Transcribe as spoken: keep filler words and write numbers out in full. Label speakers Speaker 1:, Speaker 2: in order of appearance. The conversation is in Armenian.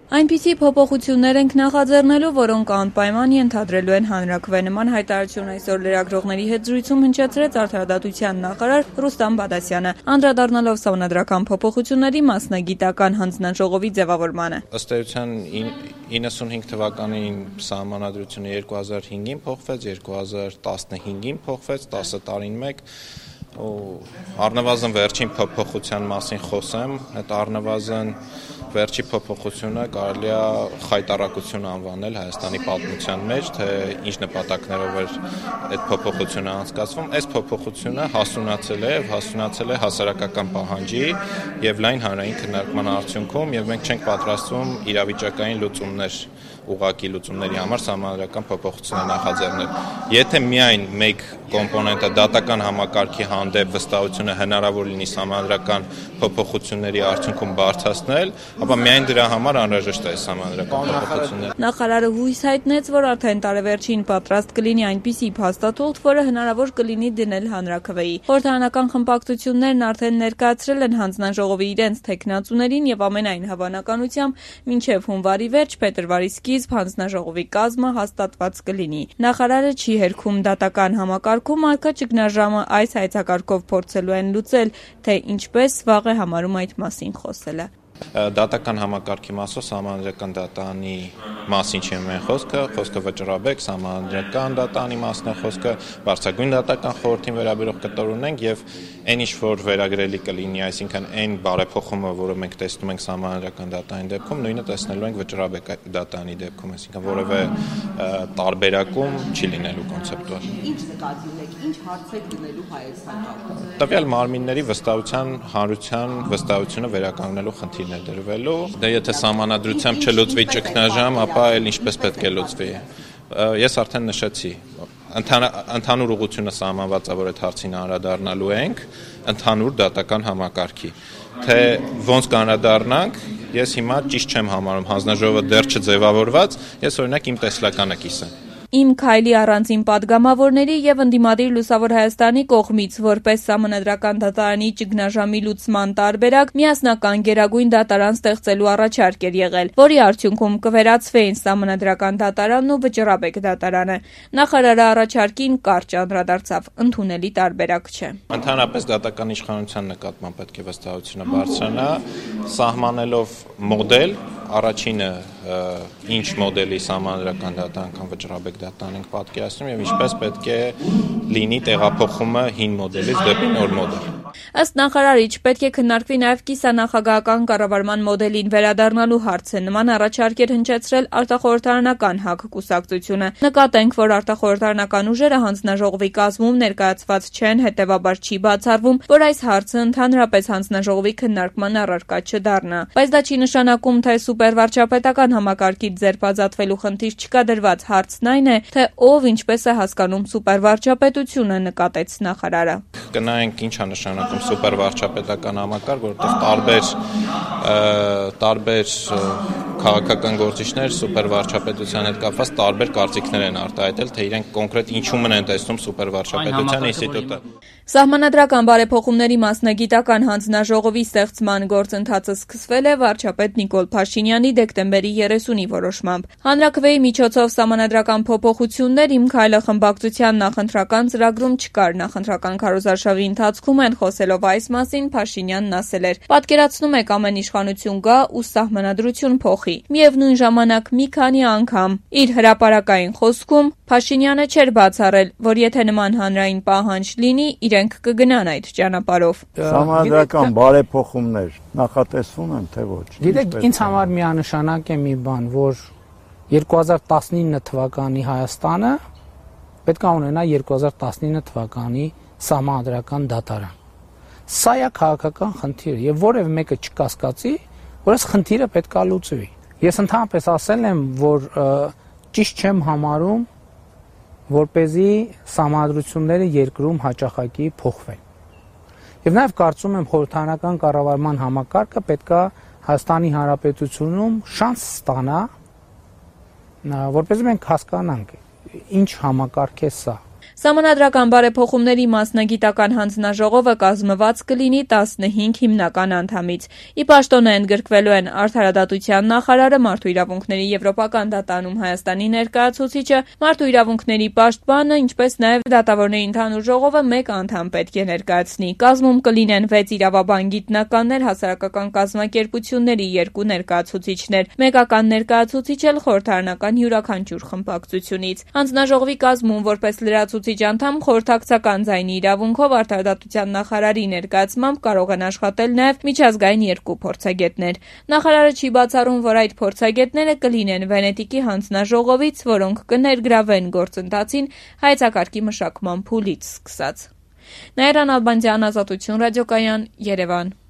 Speaker 1: Այնպիսի փոփոխություններ ենք նախաձեռնելու, որոնք անպայման ենթադրելու են հանրաքվենման հայտարարություն այսօր լրագրողների հետ զրույցում հնչեցրեց Արդարադատության նախարար Ռուստամ Բադասյանը, անդրադառնալով սահմանադրական փոփոխությունների մասնագիտական հանձնաժողովի ձևավորմանը։
Speaker 2: Ըստ էության իննսունհինգ թվականին սահմանադրությունը երկու հազար հինգին փոխվեց, երկու հազար տասնհինգին փոխվեց, տասը տարին մեկ առնվազն վերջին փոփոխության մասին խոսեմ, այդ առնվազն վերջի փոփոխությունը կարելի է խայտառակություն անվանել Հայաստանի պատմության մեջ, թե ինչ նպատակներով էր այդ փոփոխությունը անցկացվում։ Այս փոփոխությունը հասունացել է եւ հասունացել է հասարակական պահանջի եւ լայն հանրային քննարկման արդյունքում եւ մենք չենք պատրաստվում իրավիճակային լուծումներ ուղղակի լուծումների համար սահմանադրական փոփոխություններ նախաձեռնել։ Եթե միայն մեկ կոմպոնենտը դատական համակարգի հանդեպ վստահությունը հնարավոր լինի սահմանադրական փոփոխությունների արդյունքում բարձրացնել, ապա միայն դրա համար անհրաժեշտ է սահմանադրական փոփոխություններ։
Speaker 1: Նախարարը հույս հայտնեց, որ արդեն տարեվերջին պատրաստ կլինի այնպիսի փաստաթուղթ, որը հնարավոր կլինի դնել հանրաքվեի։ Խորհրդարանական խմբակցություններն արդեն ներկայացրել են հանձնաժողովի իրենց թեկնածուներին եւ ամենայն հավանականությամբ մինչեւ հունվարի վերջ փետրվարի սկիզբ հանձնաժողովի կազմը հաստատված կլինի։ Նախարարը չի հերքում դատական համակարգում առկա ճգնաժամը այս հայցակարգով փորձելու են լուծել, թե ինչպես վաղ է համարում այդ մասին խոսելը։
Speaker 2: Դատական համակարգի մասով սահմանադրական դատարանի մասին չի մեն խոսքը, խոսքը վճռաբեկ սահմանադրական դատարանի մասն է խոսքը, բարձրագույն դատական խորհրդին վերաբերող կտոր ունենք եւ այն ինչ որ վերագրելի կլինի, այսինքն այն բարեփոխումը, որը մենք տեսնում ենք սահմանադրական դատարանի դեպքում, նույնը տեսնելու ենք վճռաբեկ դատարանի դեպքում, այսինքն որևէ տարբերակում չի լինելու կոնցեպտուալ։
Speaker 3: Ինչ նկատի ունեք, ինչ հարցեր լինելու Հայաստանում։
Speaker 2: Տվյալ մարմինների վստահության, հանրության վստահությունը վերականգնելու խնդիր դրվելու, դե եթե սահմանադրությամբ չլուծվի ճգնաժամ, ապա էլ ինչպես պետք է լուծվի։ Ես արդեն նշեցի, ընդհանուր ուղղությունը սահմանված է, որ այդ հարցին անդրադառնալու ենք, ընդհանուր դատական համակարգի։ Թե ոնց կանրադառնանք, ես հիմա ճիշտ չեմ համարում, հանձնաժողովը դեռ չձևավորված, ես օրինակ իմ տեսլականը կիսեմ։
Speaker 1: Իմ քայլի առանձին падգամավորների եւ ընդդիմադիր Լուսավոր Հայաստանի կողմից որպես սահմանադրական դատարանի ճգնաժամի լուծման տարբերակ միասնական գերագույն դատարան ստեղծելու առաջարկ էր եղել, որի արդյունքում կվերածվեին սահմանադրական դատարանն ու վճռաբեկ դատարանը։ Նախարարը առաջարկին կարճ անդրադարձավ, ընդունելի տարբերակ չէ։
Speaker 2: Ընդհանրապես դատական իշխանության նկատմամբ պետք է վստահությունը բարձրանա, սահմանելով մոդել, առաջինը ինչ մոդելի սահմանադրական դատարան կամ վճռաբեկ դատարան ենք պատկերացնում եւ ինչպես պետք է լինի տեղափոխումը հին մոդելից դեպի նոր մոդել։
Speaker 1: Ըստ նախարարի, պետք է քննարկվի նաև կիսանախագահական կառավարման մոդելին վերադառնալու հարցը։ Նման առաջարկ էր հնչեցրել արտախորհրդարանական ՀԱԿ կուսակցությունը։ Նկատենք, որ արտախորհրդարանական ուժերը հանձնաժողովի կազմում ներկայացված չեն, հետևաբար չի բացառվում, որ այս հարցը ընդհանրապես հանձնաժողովի քննարկման առարկա չդառնա։ Բայց դա չի նշանակում, թե սուպերվարչապետական համակարգից ձերբազատվելու խնդիր չկա դրված, հարցն այն է, թե ով ինչպես է հասկանում սուպերվարչապետությունը, նկատեց նախարարը։
Speaker 2: Գնայինք ինչ է նշանակում սուպերվարչապետական համակարգ, որտեղ տարբեր տարբեր քաղաքական գործիչներ սուպերվարչապետության հետ կապված տարբեր կարծիքներ են արտահայտել, թե իրենք կոնկրետ ինչու են տեսնում սուպերվարչապետության ինստիտուտը։
Speaker 1: Սահմանադրական բարեփոխումների մասնագիտական հանձնաժողովի ստեղծման գործընթացը սկսվել է վարչապետ Նիկոլ Փաշինյանի դեկտեմբերի երեսունի որոշմամբ։ Հանրաքվեի միջոցով սահմանադրական փոփոխություններ Իմ քայլը խմբակցության նախընտրական ծրագրում չկար։ Նախընտրական քարոզարշավի ընթացքում են խոսելով այս մասին Փաշինյանն ասել էր. «Պատկերացնում եք ամեն իշխանություն գա ու սահմանադրություն փոխի»։ Միևնույն ժամանակ մի քանի անգամ իր հրապարակային խոսքում Փաշինյանը չէր բացառել, որ եթե նման հանրային պահանջ լինի, իրենք կգնան այդ ճանապարհով։
Speaker 4: Սահմանադրական բարեփոխումներ նախատեսվում են, թե ոչ։
Speaker 5: Գիտեք, ինձ համար միանշանակ է մի բան, որ երկու հազար տասնինը թվականի Հայաստանը պետք է ունենա երկու հազար տասնինը թվականի սահմանադրական դատարան։ Սա է քաղաքական խնդիրը եւ որևէ մեկը չկասկածի, որ այս խնդիրը պետք է լուծվի։ Ես ընդհանրապես ասել եմ, որ ճիշտ չեմ համարում, որպեսզի սահմանադրությունները երկրում հաճախակի փոխվեն։ Եվ նաև կարծում եմ խորհրդարանական կառավարման համակարգը պետք է Հայաստանի Հանրապետությունում շանս ստանա, որպեսզի մենք հասկանանք ինչ համակարգ է սա։
Speaker 1: Սահմանադրական բարեփոխումների մասնագիտական հանձնաժողովը կազմված կլինի տասնհինգ հիմնական անդամից։ Ի պաշտոնը ընդգրկվելու են Արդարադատության նախարարը, Մարդու իրավունքների Եվրոպական դատարանում Հայաստանի ներկայացուցիչը, Մարդու իրավունքների պաշտպանը, ինչպես նաև դատավորների ընդհանուր ժողովը մեկ անդամ պետք է ներկայացնի։ Կազմում կլինեն վեց իրավաբան գիտնականներ, հասարակական կազմակերպությունների երկու ներկայացուցիչներ, մեկական ներկայացուցիչ էլ խորհրդարանական յուրաքանչյուր խմբակցությունից։ Հանձնաժողովի կազմում որպես լրացուցիչ անդամ խորհրդակցական ձայնի իրավունքով Արդարադատության նախարարի ներկայացմամբ կարող են աշխատել նաև միջազգային երկու փորձագետներ։ Նախարարը չի բացառում, որ այդ փորձագետները կլինեն Վենետիկի հանձնաժողովից, որոնք կներգրավեն գործընթացին հայեցակարգի մշակման փուլից սկսած։ Նաիրա Նալբանդյան, Ազատություն ռադիոկայան, Երևան։